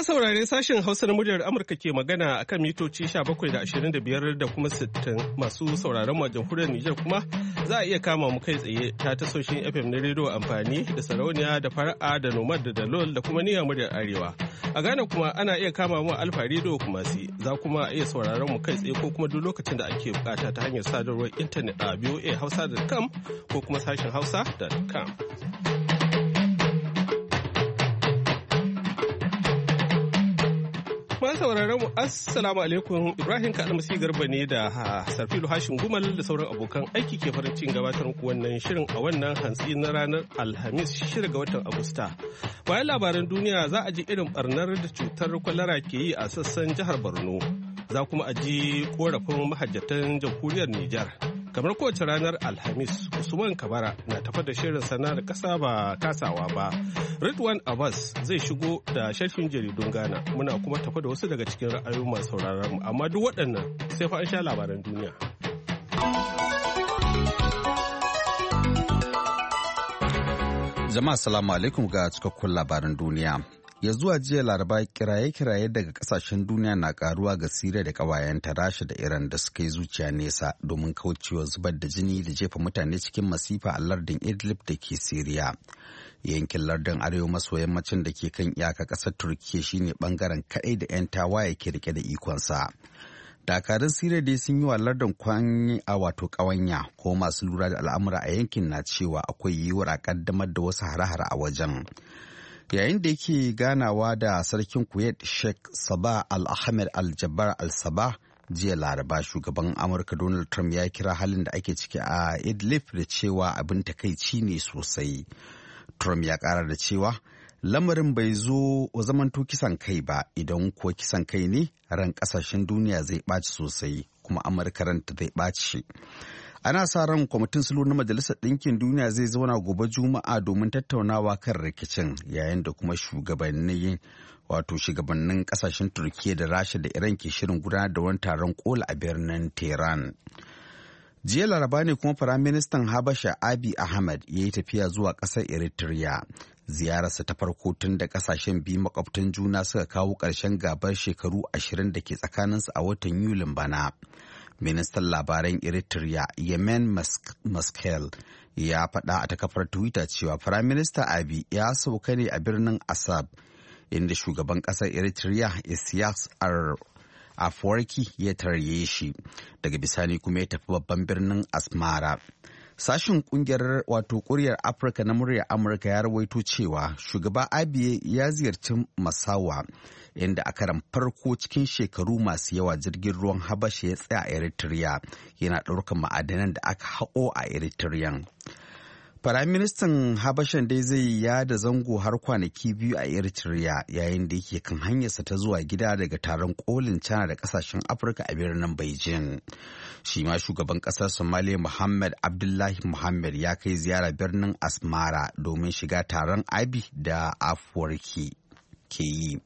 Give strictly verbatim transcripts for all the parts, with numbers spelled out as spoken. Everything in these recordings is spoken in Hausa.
saurare sashen Hausa na muryar Amurka ke magana akan mitoci sha bakwai da ashirin da biyar da kuma sittin. Masu sauraron mu jamhuriyar Nijar kuma za a iya kama mu kai tsaye ta tasoshin F M na rediyo amfani da sarauniya da fara'a da nomad da dalol da kuma niyyar muryar Arewa. A Ghana kuma ana iya kama mu Alfa rediyo kuma si za kuma iya sauraron mu kai tsaye ko kuma duk lokacin da ake bukata ta hanyar sadarwar intanet a v o a hausa dot com ko kuma sashen hausa dot com. Masu sauraron mu assalamu alaikum, Ibrahim Kalmasi Garba ne da Sarfilu Hashin Gumal da sauran abokan aiki ke farin cikin gabatar muku wannan shirin a wannan hantsi na ranar Alhamis shida ga watan Agusta. Bayan labaran duniya za a ji irin barnar da cutar kwalara ke yi a sassan jihar Borno. Za kuma a ji korafin mahajjatan jamhuriyar Nijar. Kamar kowace ranar Alhamis, Usman Kabara na tafa da shirin sana da kasa ba kasawa ba. Ridwan Abbas zai shigo da sharhin jaridun Ghana. Muna kuma tafa da wasu daga cikin ra'ayoyin masu sauraron mu. Amma duk waɗannan sai fa an sha labaran duniya. Jama'a salamu alaikum ga cikakkun labaran duniya. Ya zuwa jiya Laraba kiraye-kiraye daga kasashen duniya na karuwa ga Siriya da ƙawayenta Rasha da Iran da suka yi zuciya nesa domin kaucewa zubar da jini da jefa mutane cikin masifa a lardin Idlib da ke Siriya. Yankin lardin arewa maso yammacin da ke kan iyaka ƙasar Turkiyya shine bangaren kaɗai da 'yan tawaye ke rike da ikonsa. Dakarun Siriya dai sun yi wa lardin kwanyi a wato ƙawanya ko masu lura da al'amura a yankin na cewa akwai yiwuwar a ƙaddamar da wasu hare-hare a wajen. Yayin da yake ganawa da sarkin Kuwait Sheikh Sabah Al-Ahmed Al-Jabbar Al-Sabah jiya Laraba, shugaban Amurka Donald Trump ya kira halin da ake ciki a Idlib da cewa abin takaici ne sosai. Trump ya kara da cewa lamarin bai zo zamanto kisan kai ba, idan kuwa kisan kai ne ran kasashen duniya zai ɓaci sosai kuma Amurka ranta zai ɓaci. Ana sa ran kwamitin sulhu na Majalisar Ɗinkin Duniya zai zauna gobe Juma'a domin tattaunawa kan rikicin, yayin da kuma shugabannin wato shugabannin kasashen Turkiyya da Rasha da Iran ke shirin gudanar da wani taron kola a birnin Tehran. Jiya Laraba ne kuma Firaministan Habasha Abiy Ahmed ya yi tafiya zuwa ƙasar Eritrea. Ziyararsa ta farko tun da kasashen biyu makwabtan juna suka kawo ƙarshen gabar shekaru ashirin da ke tsakaninsu a watan Yulin bana. Ministan labaran Eritrea Yemen Maskel ya faɗa a ta kafar Twitter cewa Firaminista Abiy ya sauka ne a birnin Asab, inda shugaban ƙasar Eritrea Isaias Afwerki ya tarye shi. Daga bisani kuma ya tafi babban birnin Asmara. Sashen kungiyar wato kuryar Afirka na muryar Amurka ya rawaito cewa shugaba Abiy ya ziyarci Masawa, inda a karan farko cikin shekaru masu yawa jirgin ruwan Habasha ya tsaya a Eritrea yana ɗaukar ma'adanan da aka haƙo a Eritrean. Firaministan Habashan dai zai yada zango har kwanaki biyu a Eritrea yayin da yake kan hanyarsa ta zuwa gida daga taron kolin China da kasashen Afirka a birnin Beijing. Shi ma shugaban kasar Somalia Muhammad Abdullahi Muhammad ya kai ziyara birnin Asmara domin shiga taron Abiy da Afwerki ke yi.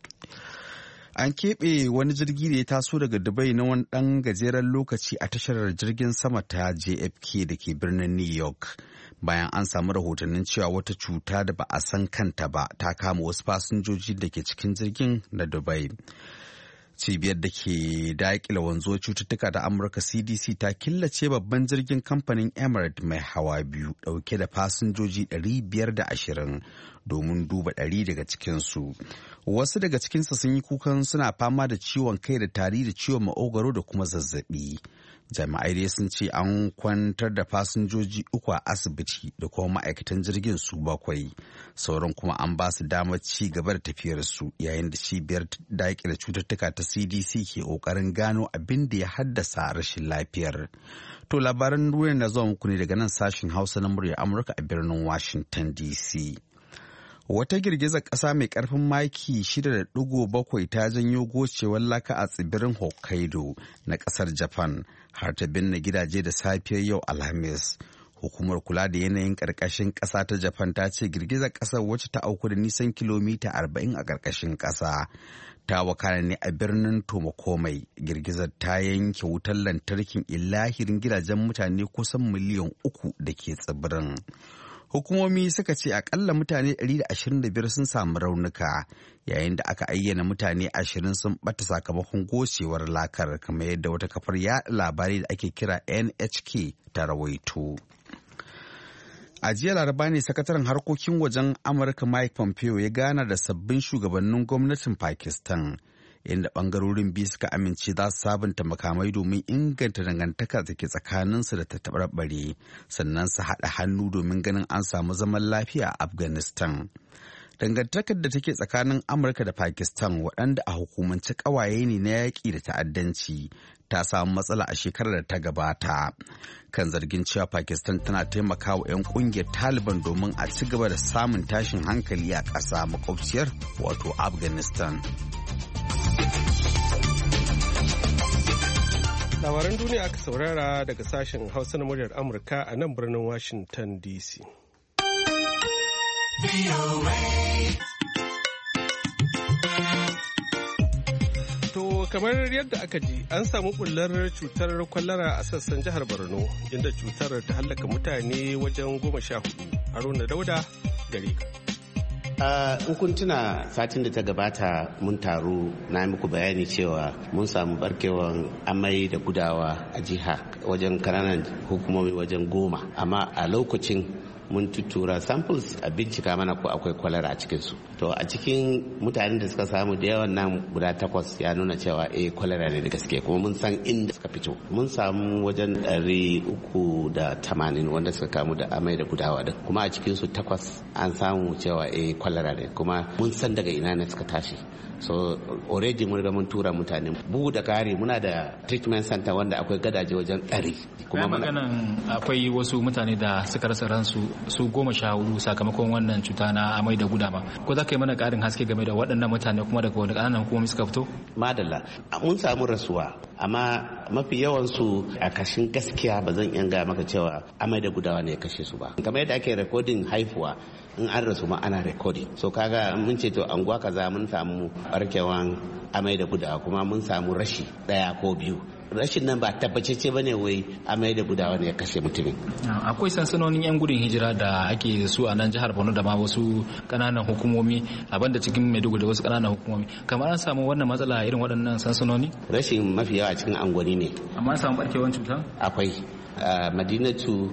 An keɓe wani jirgi da ya taso daga Dubai na wani ɗan gajeren lokaci a tashar jirgin sama ta J F K da ke birnin New York. Bayan an samu rahotannin cewa wata cuta da ba a san kanta ba ta kama wasu fasinjoji da ke cikin jirgin na Dubai. Cibiyar da ke daƙile wanzuwar cututtuka da Amurka C D C ta killace babban jirgin kamfanin Emirates mai hawa biyu ɗauke da fasinjoji ɗari biyar da ashirin domin duba ɗari daga cikinsu. Wasu daga cikinsu sun yi kukan suna fama da ciwon kai da tari da ciwon maƙogwaro da kuma zazzaɓi. Jami'ai dai sun ce an kwantar da fasinjoji uku a asibiti da kuma ma'aikatan jirgin su bakwai. Sauran kuma an ba su damar ci gaba da tafiyarsu yayin da cibiyar daƙile cututtuka ta C D C ke ƙoƙarin gano abin da ya haddasa rashin lafiyar. To labaran duniya na zuwa muku ne daga nan sashen Hausa na murya Amurka a birnin Washington D C. Wata girgizar ƙasa mai ƙarfin maki shida da ɗigo bakwai ta janyo gocewar laka a tsibirin Hokkaido na ƙasar Japan har ta binne gidaje da safiyar yau Alhamis. Hukumar kula da yanayin ƙarƙashin ƙasa ta Japan ta ce girgizar ƙasar wacce ta auku da nisan kilomita arba'in a ƙarƙashin ƙasa ta wakana ne a birnin Tomakomai. Girgizar ta yanke wutar lantarkin ilahirin gidajen mutane kusan miliyan uku da ke tsibirin. Hukumomi suka ce akalla mutane ɗari da ashirin da biyar sun samu raunuka yayin da aka ayyana mutane ashirin sun ɓata sakamakon gocewar lakar kamar yadda wata kafar yaɗa labarai da ake kira N H K ta rawaito. A jiya Laraba ne sakataren harkokin wajen Amurka Mike Pompeo ya gana da sabbin shugabannin gwamnatin Pakistan, inda bangarorin biyu suka amince za su sabunta makamai domin inganta dangantaka da ke tsakaninsu da ta taɓarɓare, sannan su haɗa hannu domin ganin an samu zaman lafiya a Afghanistan. Dangantakar da take tsakanin Amurka da Pakistan, waɗanda a hukumance ƙawaye ne na yaƙi da ta'addanci, ta samu matsala a shekarar da ta gabata kan zargin cewa Pakistan tana taimakawa 'yan ƙungiyar Taliban domin a ci gaba da samun tashin hankali a ƙasa makwabciyar wato Afghanistan. Labaran duniya aka saurara daga sashen Hausa na muryar Amurka a nan birnin Washington D C. To kamar yadda aka ji an samu bullar cutar kwalara a sassan jihar Borno inda cutar ta hallaka mutane wajen goma sha hudu. Haruna Dauda gare ka. in kun tuna satin da ta gabata mun taru na muku bayani cewa mun samu barkewan amai da gudawa a jiha wajen kananan hukumomi wajen goma amma a lokacin mun tutura samples a bincika mana ko akwai kwalara a cikinsu to a cikin mutanen da suka samu da yawan nan guda takwas ya nuna cewa eh kwalara ne da gaske kuma mun san inda suka fito mun samu wajen ɗari uku da tamanin wanda suka kamu da amai da gudawa da kuma a cikinsu takwas an samu cewa eh kwalara ne kuma mun san daga ina ne suka tashi so already mun riga mun tura mutane bugu da kare muna da treatment center wanda akwai gadaje wajen ɗari kuma maganan akwai wasu mutane da suka rasa ransu su goma sha hudu sakamakon wannan cuta na amai da gudawa ko za ka yi mana karin haske game da waɗannan mutane kuma daga wani ƙananan hukumomi suka fito madalla mun samu rasuwa amma mafi yawan su a kashin gaskiya ba zan iya ga maka cewa amai da gudawa ne ya kashe su ba kamar yadda ake recording haifuwa in an rasu ma ana recording so kaga mun ce to anguwa kaza mun samu barkewan amai da gudawa kuma mun samu rashi daya ko biyu rashin nan ba tabbacece ba ne wai amai da gudawa ne ya kashe mutumin. Akwai sansanonin 'yan gudun hijira da ake su a nan jihar Borno da ma wasu kananan hukumomi abin da cikin Maiduguri da wasu kananan hukumomi kamar an samu wannan matsala irin waɗannan sansanoni? Rashin mafi yawa cikin angwani ne. Amma an samu barkewar cuta? Akwai. Madinatu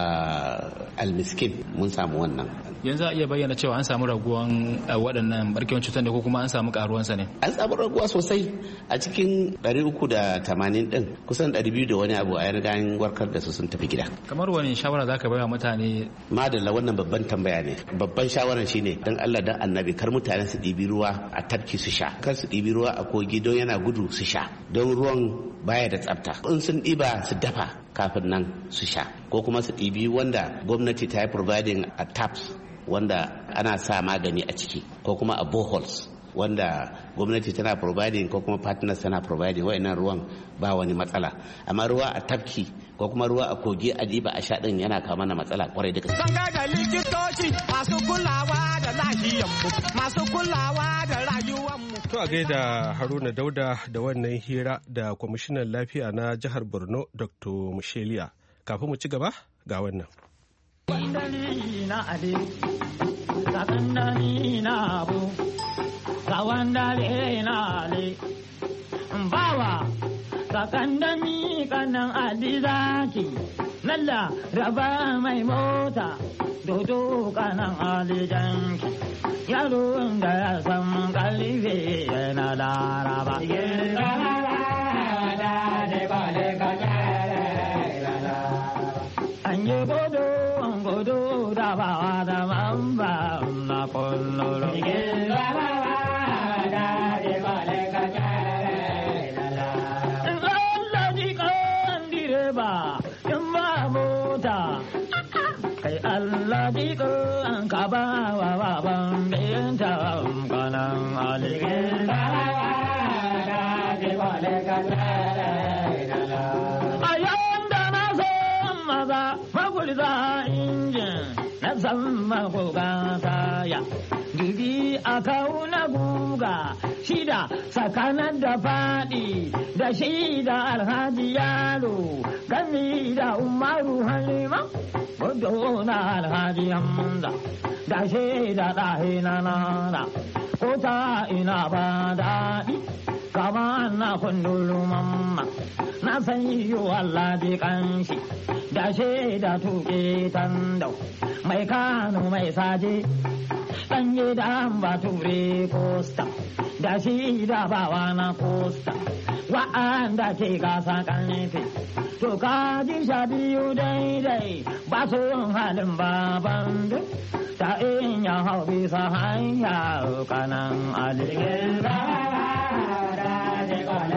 da Almiskin mun samu wannan. Yanzu a iya bayyana cewa an samu raguwan waɗannan barkewar cutar ne ko kuma an samu karuwansa ne? An samu raguwa sosai a cikin ɗari uku da tamanin ɗin kusan ɗari biyu da wani abu a yarda an warkar da su sun tafi gida. Kamar wani shawara za ka bayar mutane? Madalla wannan babban tambaya ne. Babban shawaran shine dan Allah dan annabi kar mutane su ɗibi ruwa a tafki su sha. Kar su ɗibi ruwa a kogi don yana gudu su sha. Don ruwan baya da tsafta. In sun ɗiba su dafa kafin nan su sha. Ko kuma su ɗibi wanda gwamnati ta yi providing a taps wanda ana sa magani a ciki ko kuma a boreholes wanda gwamnati tana providing ko kuma partners tana providing wa'annan ruwan ba wani matsala amma ruwa a tafki ko kuma ruwa a kogi a diba a sha din yana kawo mana matsala kwarai da gaske. Zanga da likitoci masu kulawa da lahiyanmu masu kulawa da rayuwanmu. To a gaida Haruna Dauda da wannan hira da kwamishinan lafiya na jihar Borno Doctor Musheliya. Kafin mu ci gaba ga wannan. Wandani na ade, sakandani na abu, sawandare na ale, bawa, sakandani kanan alizaki, nalla raba mai mota, dodo kanan alijanki, yaron da ya san kalife yana laraba. Anye bodo godo da ba da mamba na kololo ke la la da de vale ka la la la di kan dire ba yamma mota kai Allah di kan ka ba wa wa ban ben ta kanan ali ke la la da de vale ka la la ayanda na so maza za injin na zama gogata ya dubi idi a kauna guga shida tsakanin da faɗi da shida alhaji yaro gami da umaru halima gudu na alhaji hamza da shida ɗahe na nana ko ta ina ba daɗi kama na kundulu mamma na san yi Allah bi kanshi da shida tuke tandau mai kano mai saje ɗanye da bature posta da shi da bawa na posta wa'anda ke gasa kanfe to ka ji sha biyu daidai ba su halin baban duk ta in ya hau bisa hanya kanan aligin ba da je kwale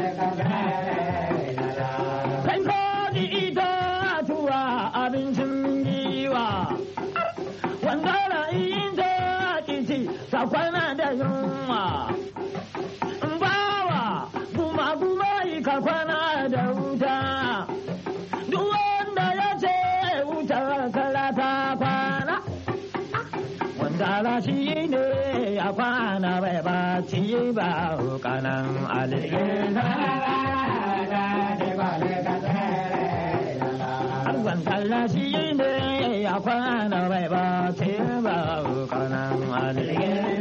kan ko di ita tuwa abincin giwa wanda na inda kici sakwana da yunwa bawa guma guma ka kwana da wuta duk wanda ya ce wuta kala ta kwana wanda la shi ne ya kwana bai ba ci ba kanan alheri wanda shi ne ya kwana bai ba ce ba kanan alheri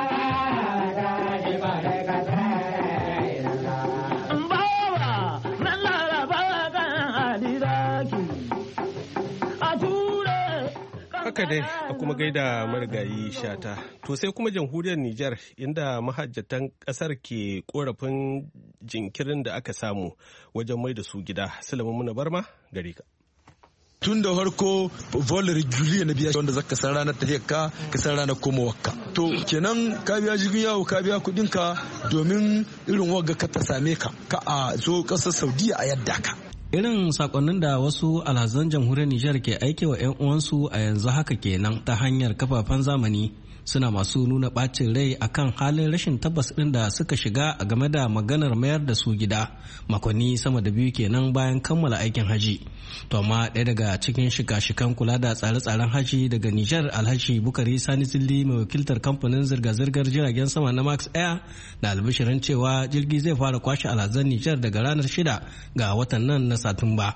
haka dai a kuma gaida marigayi shata. To sai kuma jamhuriyar Nijar inda mahajjatan kasar ke korafin jinkirin da aka samu wajen mai da su gida. Sulaiman Muna Barma gare ka. Tun da farko volar juliya na biya wanda zaka san ranar tafiyar ka ka san ranar komowarka. To kenan ka biya jirgin yawo ka biya kudin ka domin irin wagga ka ta same ka ka a zo kasar Saudiya a yadda ka. Irin sakonnin da wasu alhazan jamhuriyar Nijar ke aike wa 'yan uwansu a yanzu haka kenan ta hanyar kafafen zamani suna masu nuna bacin rai akan halin rashin tabbas ɗin da suka shiga a game da maganar mayar da su gida makonni sama da biyu kenan bayan kammala aikin haji. To amma ɗaya daga cikin shika-shikan kula da tsare-tsaren haji daga Nijar Alhaji Bukari Sani Zilli mai wakiltar kamfanin zirga-zirgar jiragen sama na Max Air da albishirin cewa jirgi zai fara kwashe alhazan Nijar daga ranar shida ga watan nan na Satumba.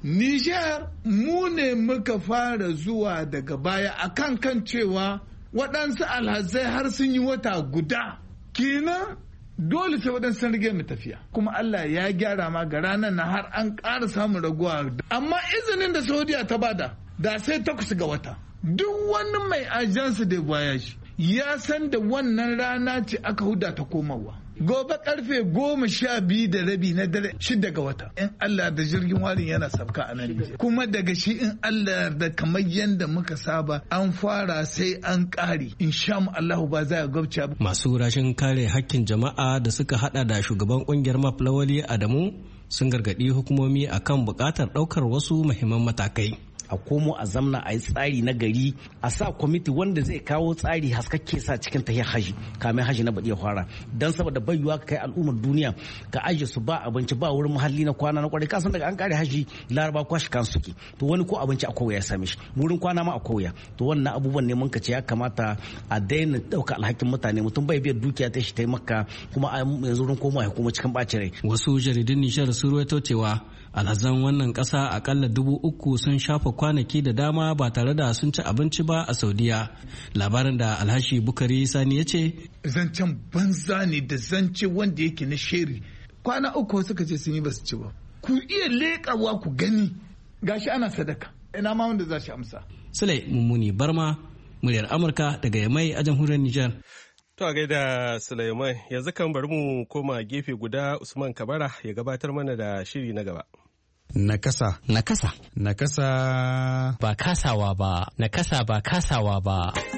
Nijar mu ne muka fara zuwa daga baya akan kan cewa waɗansu alhazai har sun yi wata guda kenan dole sai waɗansu rage mu tafiya kuma Allah ya gyara ma ga ranar na har an ƙara samun raguwa amma izinin da Saudiya ta bada da sai takwas ga wata duk wani mai ajansu da voyage ya san da wannan rana ce aka huda ta komawa gobe karfe goma sha biyu da rabi na dare shida ga wata in Allah da jirgin warin yana sabka a nan kuma daga shi in Allah da kamar yadda muka saba an fara sai an kare insha Allah ba za a gabce ba. Masu rashin kare hakkin jama'a da suka hada da shugaban kungiyar Maflawali Adamu sun gargadi hukumomi akan bukatar daukar wasu muhimman matakai. A komo a zamna a yi tsari na gari a sa kwamiti wanda zai kawo tsari haskakke sa cikin tahiyar haji kamin haji na baɗi ya fara don saboda bayuwa ka kai al'ummar duniya ka aje su ba abinci ba wurin muhalli na kwana na kwarai ka san daga an kare haji laraba kwashi kan suke to wani ko abinci a kowa ya same shi wurin kwana ma a kowa to wannan abubuwan ne mun ka ce ya kamata a daina ɗauka alhakin mutane mutum bai biyar dukiya ta shi ta maka kuma a yanzu wurin komawa ya kuma cikin ɓacin rai. Wasu jaridun Nijar sun ruwaito cewa alhazan wannan ƙasa akalla dubu uku sun shafa kwanaki da dama ba tare da sun ci abinci ba a Saudiya. Labarin da Alhaji Bukari Sani ya ce zancen banza ne da zance wanda yake na sheri kwana uku suka ce sun yi ba su ci ba ku iya leƙawa ku gani gashi ana sadaka ina ma wanda za shi amsa. Sule Mummuni Barma muryar Amurka daga Yamai a jamhuriyar Nijar. To a gaida Sulaiman yanzu kan bari mu koma gefe guda Usman Kabara ya gabatar mana da shiri na gaba. Nakasa. Nakasa. Nakasa. Ba kasawa ba. Nakasa ba kasawa ba.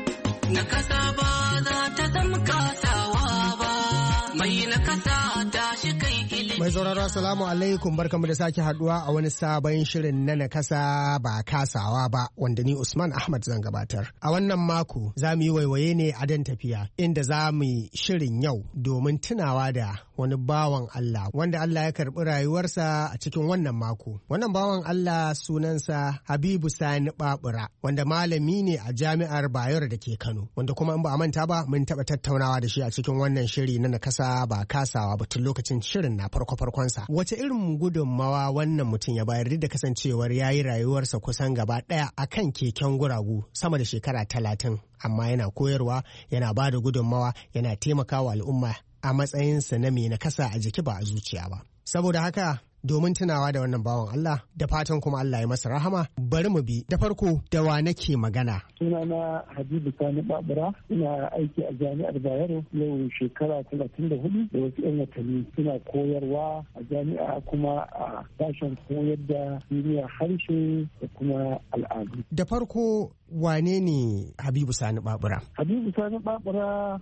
Nakasa ba za ta zama kasawa ba. Mai nakasa ta shi kai ilimi. Mai sauraro assalamu alaikum barkamu da sake haduwa a wani sabon shirin na nakasa ba kasawa ba wanda ni Usman Ahmad zan gabatar. A wannan mako za mu yi waiwaye ne a dan tafiya inda za mu yi shirin yau domin tunawa da wani bawan Allah wanda Allah ya karɓi rayuwarsa a cikin wannan mako. Wannan bawan Allah sunansa Habibu Sani Babura wanda malami ne a jami'ar Bayero da ke Kano, wanda kuma in ba a manta ba mun taɓa tattaunawa da shi a cikin wannan shiri na nakasa ba kasawa ba tun lokacin shirin na farko farkonsa. Wace irin gudunmawa wannan mutum ya bayar da kasancewar ya yi rayuwarsa kusan gaba ɗaya akan keken guragu sama da shekara talatin, amma yana koyarwa, yana ba da gudunmawa, yana taimakawa al'umma a matsayinsa na mai nakasa a jiki ba a zuciya ba. Saboda haka domin tunawa da wannan bawan Allah da fatan kuma Allah ya masa rahama, bari mu bi da farko da wa nake magana. Sunana Habibu Sani Babura, ina aiki a jami'ar Bayero yau shekara talatin da hudu da wasu 'yan watanni. Ina koyarwa a jami'a kuma a sashen koyar da duniyar harshe da kuma al'adu. Da farko wane ne Habibu Sani Babura? Habibu Sani Babura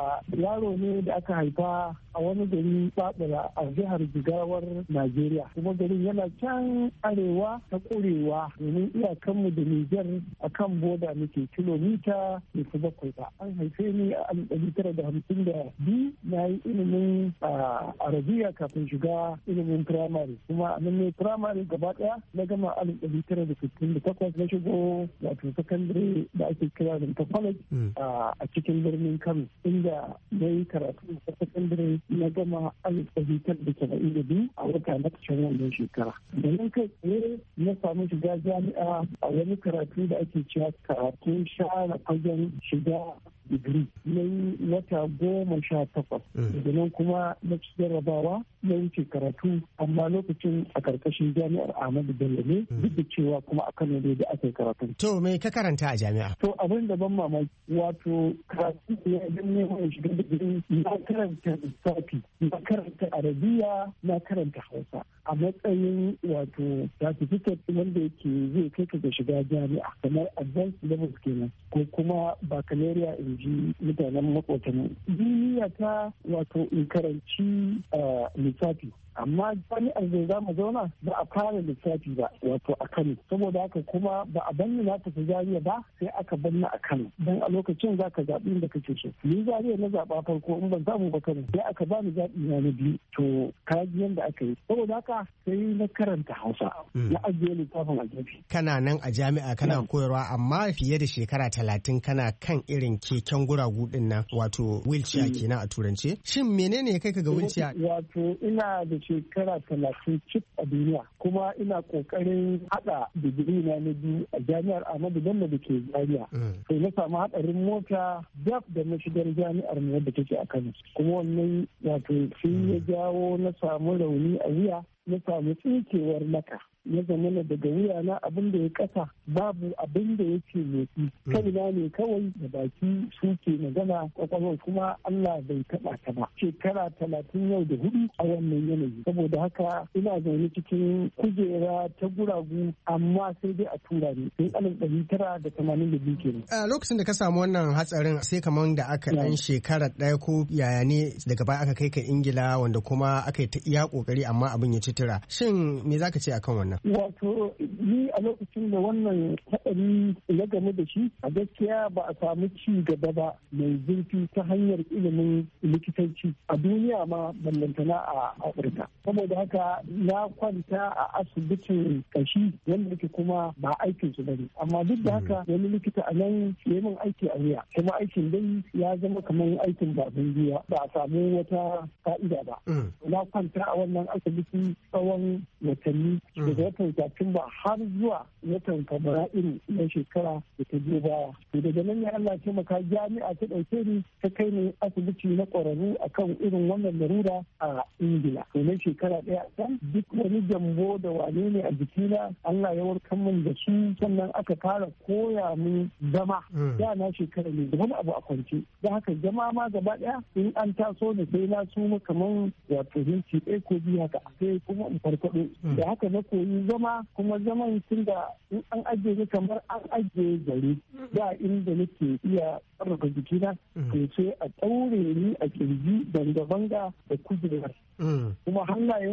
yaro ne da aka haifa a wani gari Babura a jihar Jigawar Najeriya. Kuma garin yana can arewa ta kurewa domin iyakanmu da Nijar a kan boda muke kilomita da su bakwai ba. An haife ni a alif ɗari tara da hamsin da biyu, na yi ilimin arabiya kafin shiga ilimin firamare. Kuma a nan ne firamare gaba ɗaya na gama alif ɗari tara da sittin da takwas na shigo wato sakandare da ake kira da college a cikin birnin Kano, inda na yi karatu a sakandare na gama alif ɗari tara da saba'in da biyu a wata na cikin wannan shekara. Da nan kai tsaye na samu shiga jami'a a wani karatu da ake cewa karatun share fagen shiga digiri na yi wata goma sha takwas. Daga nan kuma na ci jarrabawa na wuce karatu, amma lokacin a karkashin jami'ar Ahmadu Bello ne, duk da cewa kuma a Kano ne da aka yi karatu. To me ka karanta a jami'a? To abin da ban mamaki wato karatu ya yi neman shiga digiri, na karanta lissafi, na karanta arabiya, na karanta hausa a matsayin wato certificate wanda yake zai kai ka ga shiga jami'a kamar advanced levels kenan ko kuma baccalaureate in ji mutanen makotan. Duniya ta wato in karanci lissafi, amma jami'ar zai za mu zauna ba a fara lissafi ba wato a Kano, saboda haka kuma ba a banni na tafi Zaria ba sai aka banni a Kano, dan a lokacin za ka zaɓi inda kake so. Ni Zaria na zaɓa farko, in ban samu ba Kano sai aka bani zaɓi na na biyu. To kaji yanda aka yi, saboda haka sai na karanta Hausa na ajiye littafin a gefe. Kana nan a jami'a kana koyarwa, amma fiye da shekara talatin kana kan irin keken guragu din nan wato wheelchair kenan a turance. Shin menene ya kai ka ga wheelchair? Wato ina da shekara talatin cif a duniya, kuma ina kokarin hada digiri na na biyu a jami'ar Ahmadu Bello da ke Zaria. Sai na samu hadarin mota daf da na shigar jami'ar mu wadda take a Kano, kuma wannan wato sai ya jawo na samu rauni a wuya, na samu tsinkewar naka. Ya zama daga wuya na abin da ya kasa babu abin da yake motsi, kaina ne kawai da baki suke magana, kwakwalwar kuma Allah bai taba ta ba. Shekara talatin yau da hudu a wannan yanayi, saboda haka ina zaune cikin kujera ta guragu, amma sai dai a tura ne sai alif ɗari tara da tamanin da biyu kenan. A lokacin da ka samu wannan hatsarin sai kamar da aka ɗan shekara ɗaya ko yaya ne daga baya aka kai ka Ingila, wanda kuma aka yi ta iya kokari amma abin ya ci tura. Shin me zaka ce akan wannan? Wato ni a lokacin da wannan haɗari ya game da shi, a gaskiya ba a samu ci gaba ba mai zurfi ta hanyar ilimin likitanci a duniya ma ballantana a Afirka. Saboda haka na kwanta a asibitin kashi wanda yake kuma ba aikin su bane, amma duk da haka wani likita a nan ya min aiki a wuya, kuma aikin dai ya zama kamar aikin babin biya, ba a samu wata fa'ida ba. Na kwanta a wannan asibiti tsawon watanni daga watan Satumba har zuwa watan Fabrairu na shekara da ta biyo baya. To daga nan ya Allah taimaka jami'a ta ɗauke ni ta kai ni asibiti na ƙwararru akan irin wannan larura a Ingila. To na shekara ɗaya can duk wani jambo da wane ne a jikina Allah ya warkar min da su, sannan aka fara koya min zama. Da na shekara ne da wani abu a kwance. Da haka zama ma gaba ɗaya in an taso da sai na suma kamar wato hinci ɗaya ko biyu haka, sai kuma in farfaɗo. Da haka na koyi zama, kuma zaman tun da in an ajiye ni kamar an ajiye gari, da inda nake iya sarrafa jikina to sai a ɗaure ni a kirji banga-banga da kujerar. Kuma hannayena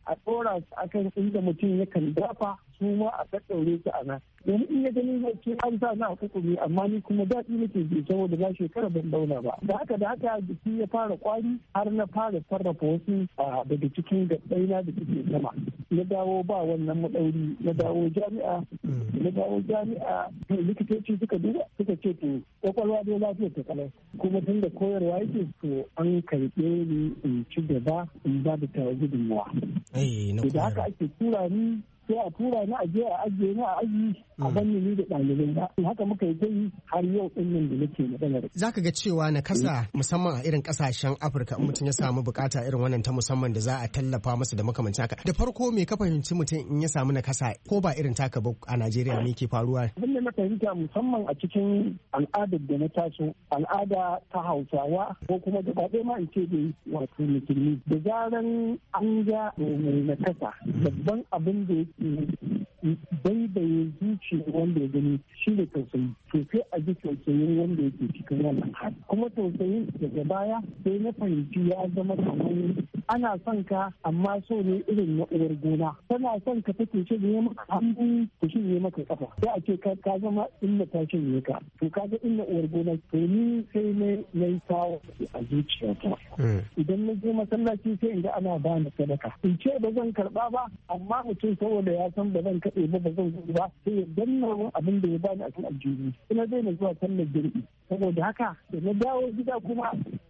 a ɗora su akan inda mutum yakan dafa su ma a ɗaɗɗaure su a nan. Domin in ya gani zai ce an sa na hukumi amma ni kuma daɗi nake ji saboda na shekara ban dauna ba. Da haka da haka jiki ya fara kwari har na fara sarrafa wasu daga cikin gaɓɓaina da suke sama. Na dawo ba wannan maɗauri na dawo jami'a na dawo jami'a likitoci suka duba suka ce to kwakwalwa dai lafiyar ta kalau kuma tun da koyarwa yake to an karɓe ni in ci gaba in ba da tawa gudunmawa. Da haka ake tura ni sai a tura ni a je a ajiye ni a aji a banni ni da ɗalibai ba haka muka yi kai har yau ɗin nan da nake maganar. Za ka ga cewa na kasa musamman a irin ƙasashen Afirka in mutum ya samu bukata irin wannan ta musamman da za a tallafa masa da makamancin haka. Da farko me ka fahimci mutum in ya samu na kasa ko ba irin taka ba a Najeriya me ke faruwa? Abin da na fahimta musamman a cikin al'adar da na taso al'ada ta Hausawa ko kuma gaba ɗaya ma in ce dai wato musulmi da zaran an ga mai na kasa babban abin da baibaye zuciya wanda ya gani shi ne tausayi to sai a ji tausayin wanda yake cikin wannan hali kuma tausayin daga baya sai na fahimci ya zama kamar ana son ka amma so ne irin na uwar gona tana son ka take shi ne maka hannu ta shi ne maka kafa sai a ce ka zama inda ta shi ne ka to ka ga inda uwar gona to ni sai ne na yi sawa a zuciyata idan na je masallaci sai in ga ana bani sadaka in ce ba zan karba ba amma mutum saboda ya san ba zan kaɗe ba ba zan gudu ba sai ya danna abin da ya bani a kan aljihu ina daina zuwa sallar jirgi saboda haka da na dawo gida kuma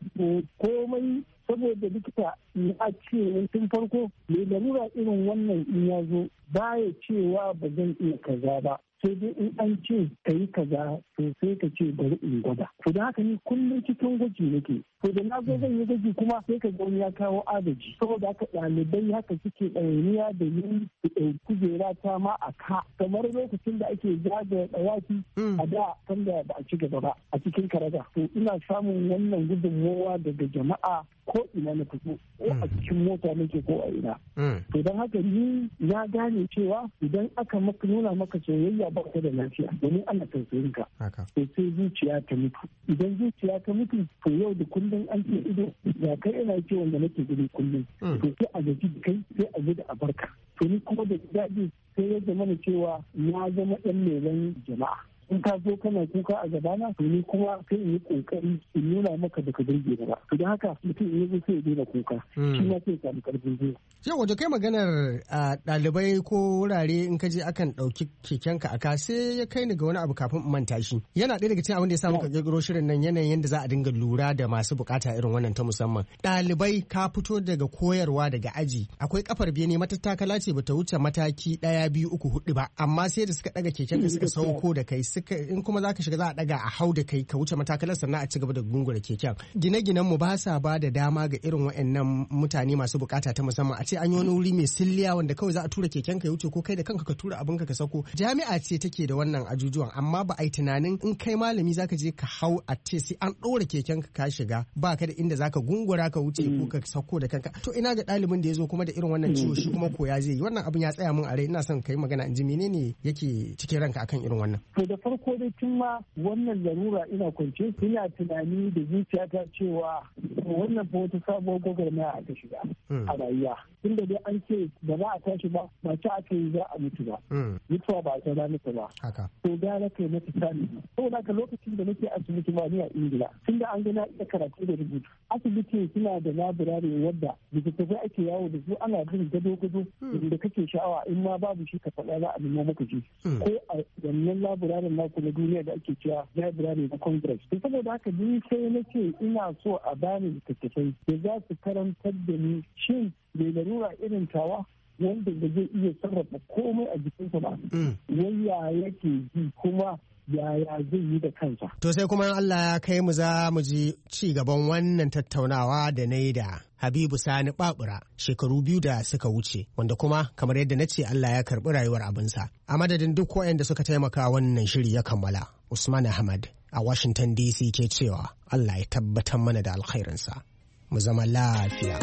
komai saboda likita ya ce tun farko mai larura irin wannan in ya zo baya cewa ba zan iya kaza ba sai dai in an ce ka yi kaza to sai ka ce bari in gwada to da haka ni kullum cikin gwaji nake to da na zo zan yi gwaji kuma sai ka ga ya kawo agaji saboda haka ɗalibai haka suke ɗawainiya da yin kujera ta ma a ka kamar lokacin da ake zagaya ɗawaki a da kan da ba a ci gaba ba a cikin karaga to ina samun wannan gudunmowa daga jama'a ko ina na fito ko a cikin mota nake ko a ina to don haka ni na gane cewa idan aka maka nuna maka soyayya ba ka da lafiya domin ana tausayin ka to sai zuciya ta mutu idan zuciya ta mutu to yau da kullum an ce ido ya kai ina ce wanda nake gudu kullum to sai a gaji kai sai a gudu a barka to ni kuma da daɗi sai ya zama na cewa na zama ɗan lelen jama'a in ka zo kana kuka a gabana to ni kuma sai in yi kokari in nuna maka da ka burge ba to don haka mutum in yazo sai ya daina kuka shi ma sai ya samu karfin zuwa yau wato kai maganar ɗalibai ko wurare in ka je akan ɗauki kekenka a ka sai ya kai ni ga wani abu kafin in manta shi yana ɗaya daga cikin abin da ya sa muka kirkiro shirin nan yanayin yadda za a dinga lura da masu bukata irin wannan ta musamman ɗalibai ka fito daga koyarwa daga aji akwai kafar bene matattakala ce bata wuce mataki ɗaya biyu uku hudu ba amma sai da suka ɗaga kekenka suka sauko da kai in kuma za ka shiga za a daga a hau da kai ka wuce matakalar sannan a ci gaba da gungura keken gine-ginen mu ba sa ba da dama ga irin waɗannan mutane masu bukata ta musamman a ce an yi wani wuri mai silliya wanda kawai za a tura keken ka ya wuce ko kai da kanka ka tura abin ka ka sako jami'a ce take da wannan ajujuwan amma ba a yi tunanin in kai malami zaka je ka hau a ce sai an ɗora keken ka ka shiga ba ka da inda zaka gungura ka wuce ko ka sako da kanka to ina ga ɗalibin da ya zo kuma da irin wannan ciwo shi kuma koya zai yi wannan abin ya tsaya min a rai ina son kai magana in ji menene yake cikin ranka akan irin wannan farko dai tun ma wannan larura ina kwance ina tunani da zuciyata cewa wannan fa wata sabuwar gwagwarmaya a ta shiga a rayuwa tunda dai an ce ba za a tashi ba ba ta aka yi za a mutu ba mutuwa ba ta za mutu ba to da na kai mata sani saboda haka lokacin da nake asibiti ba ni a ingila tunda an gana iya karatu da rubutu asibiti suna da labirare wadda littattafai ake yawo da su ana bin gado-gado da kake sha'awa in ma babu shi ka faɗa za a nemo maka shi ko a wannan labiraren naku na duniya da ake cewa library na congress to saboda haka ni sai nake ina so a bani littattafai da za su karantar da ni shin mai larura irin tawa wanda da zai iya sarrafa komai a jikinsa ba yaya yake ji kuma yaya zai yi da kansa. To sai kuma Allah ya kai mu za mu ji ci gaban wannan tattaunawa da na yi da Habibu Sani Babura shekaru biyu da suka wuce wanda kuma kamar yadda na ce Allah ya karɓi rayuwar abinsa. A madadin duk waɗanda suka taimaka wannan shiri ya kammala. Usman Ahmad a Washington D C ke cewa Allah ya tabbatar mana da alkhairinsa. Mu zama lafiya.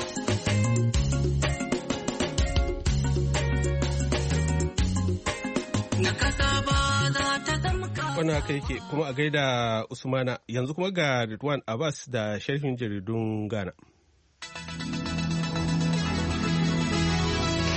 Na kasa ba za ta zama wani haka yake kuma a gaida Usmana yanzu kuma ga Ridwan Abbas da sharhin jaridun Ghana.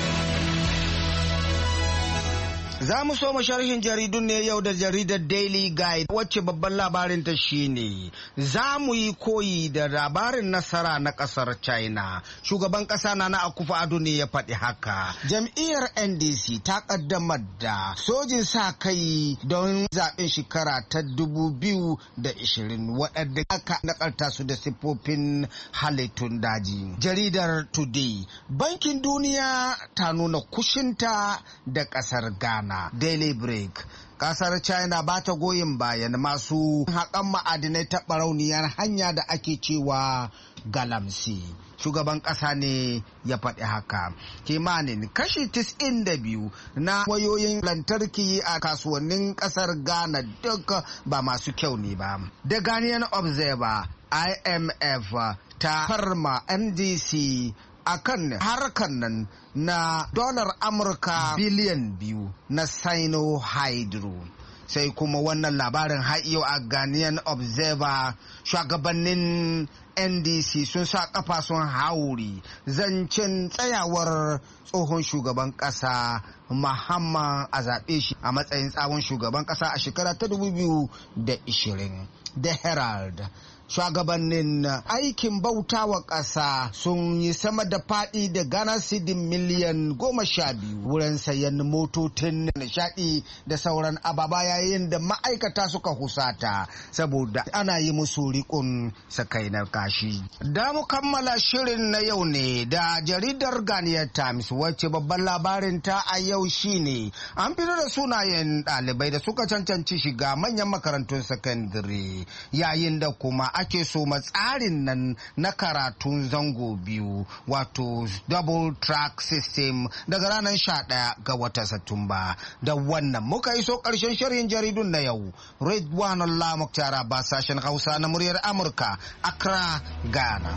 Za mu so sharhin jaridun ne yau da jaridar Daily Guide wacce babban labarin ta shine za mu yi koyi da labarin nasara na kasar China. Shugaban kasa Nana Akufo-Addo ne ya faɗi haka. Jam'iyyar N D C ta kaddamar da sojin sa kai don zaɓen shekara ta dubu biyu da ishirin waɗanda aka nakalta su da siffofin halittun daji. Jaridar Today, Bankin Duniya ta nuna kushinta da kasar Ghana. Daily Break, kasar China ba ta goyin bayan masu haƙan ma'adinai ta barauniyar hanya da ake cewa galamsi. Shugaban ƙasa ne ya faɗi haka. Kimanin kashi tis'in da biyu na wayoyin lantarki a kasuwannin ƙasar Ghana duk ba masu kyau ne ba. The Ghanaian Observer, I M F ta farma N D C akan harkar nan na dolar Amurka biliyan biyu na Sino Hydro. Sai kuma wannan labarin ha'iyo a Ghanaian Observer, shugabannin N D C sun sa kafa sun hauri zancen tsayawar tsohon shugaban kasa Mahama a zaɓe shi a matsayin tsawon shugaban kasa a shekara ta dubu biyu da ishirin. The Herald, shugabannin aikin bautawa ƙasa sun yi sama da faɗi da Ghana cedi miliyan goma sha biyu wurin sayan motocin nishaɗi da sauran ababa yayin da ma'aikata suka husata saboda ana yi musu riƙon sakainar kashi. Da mu kammala shirin na yau ne da jaridar Ghanaian Times wacce babban labarin ta a yau shine an fitar da sunayen ɗalibai da suka cancanci shiga manyan makarantun sakandare yayin da kuma ake so tsarin nan na karatun zango biyu wato double track system daga ranar sha ɗaya ga watan Satumba. Da wannan muka iso ƙarshen sharhin jaridun na yau. Ridwanullah Mukhtar Abbas, sashen Hausa na muryar Amurka, Accra, Ghana.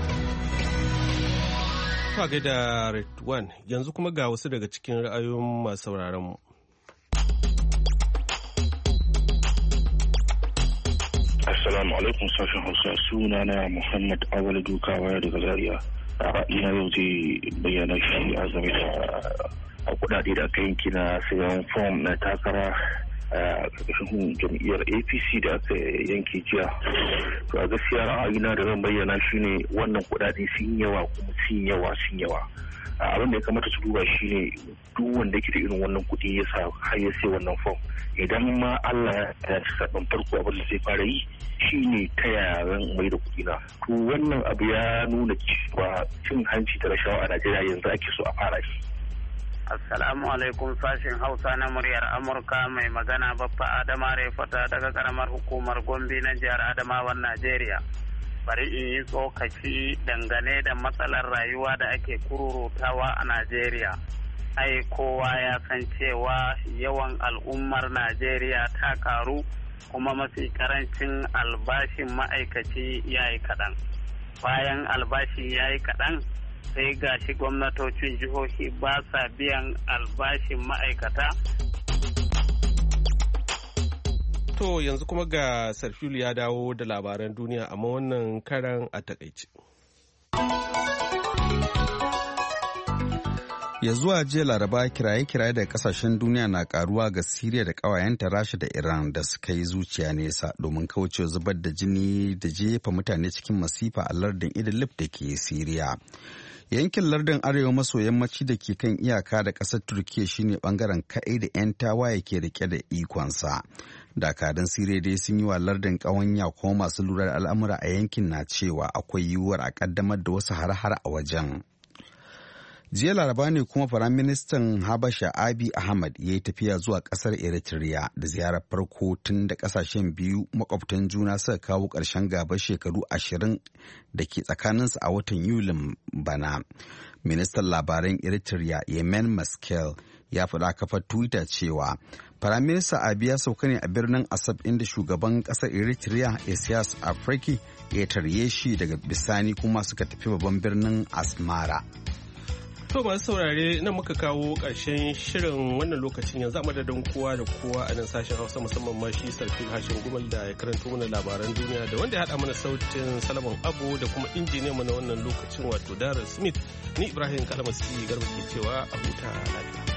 Ka ga da Ridwan, yanzu kuma ga wasu daga cikin ra'ayoyin masu sauraron mu. Assalamu alaikum sashen Hausa, suna na Muhammad Awal Dukawa daga Zaria. A ra'ayina yau zai bayyana shi a game da kudade da aka yanki na sayan fom na takara a ƙarƙashin jam'iyyar A P C da aka yanke jiya. To a gaskiya ra'ayina da zan bayyana shine wannan kudade sun yawa kuma sun yawa sun yawa. Abin da ya kamata su duba shi ne duk wanda yake da irin wannan kuɗi ya sa har ya sai wannan fom, idan ma Allah ya sa ɗan farko abin da zai fara yi shi ne ta yaran mai da kuɗi na. To wannan abu ya nuna cewa cin hanci da rashawa a Najeriya yanzu ake so a fara shi. Assalamu alaikum sashen Hausa na muryar Amurka, mai magana Baffa Adama Refata daga karamar hukumar Gombe na jihar Adamawan Najeriya. Bari in yi tsokaci dangane da matsalar rayuwa da ake kururutawa a Najeriya. Ai kowa ya san cewa yawan al'ummar Najeriya ta karu kuma mafi karancin albashin ma'aikaci ya yi kaɗan. Bayan albashin ya yi kaɗan sai gashi gwamnatocin jihohi ba sa biyan albashin ma'aikata. To yanzu kuma ga Sarfilu ya dawo da labaran duniya amma wannan karan a takaice. Ya zuwa jiya Laraba kiraye-kiraye daga kasashen duniya na karuwa ga Siriya da ƙawayenta Rasha da Iran da suka yi zuciya nesa domin kaucewa zubar da jini da jefa mutane cikin masifa a lardin Idlib da ke Siriya. Yankin lardin arewa maso yammaci da ke kan iyaka da ƙasar Turkiyya shine bangaren kaɗai da 'yan tawaye ke rike da ikonsa. Dakarun Siriya dai sun yi wa lardin ƙawanya kuma masu lura da al'amura a yankin na cewa akwai yiwuwar a ƙaddamar da wasu har-har a wajen. Jiya Laraba ne kuma Firaministan Habasha Abiy Ahmed ya yi tafiya zuwa ƙasar Eritrea da ziyarar farko tun da ƙasashen biyu makwabtan juna suka kawo ƙarshen gabar shekaru ashirin da ke tsakaninsu a watan Yulin bana. Ministan labaran Eritrea Yemen Meskel ya faɗa kafar Twitter cewa Firaminista Abiy ya sauka ne a birnin Asab inda shugaban ƙasar Eritrea Isaias Afwerki ya tarye shi daga bisani kuma suka tafi babban birnin Asmara. To masu saurare nan muka kawo ƙarshen shirin wannan lokacin yanzu a madadin kowa da kowa a nan sashen Hausa musamman ma shi Sarfil Hashin Gumal da ya karanto mana labaran duniya da wanda ya haɗa mana sautin Salaman Abu da kuma injiniyan mu na wannan lokacin wato Darren Smith, ni Ibrahim Kalamasi Garba ke cewa a huta lafiya.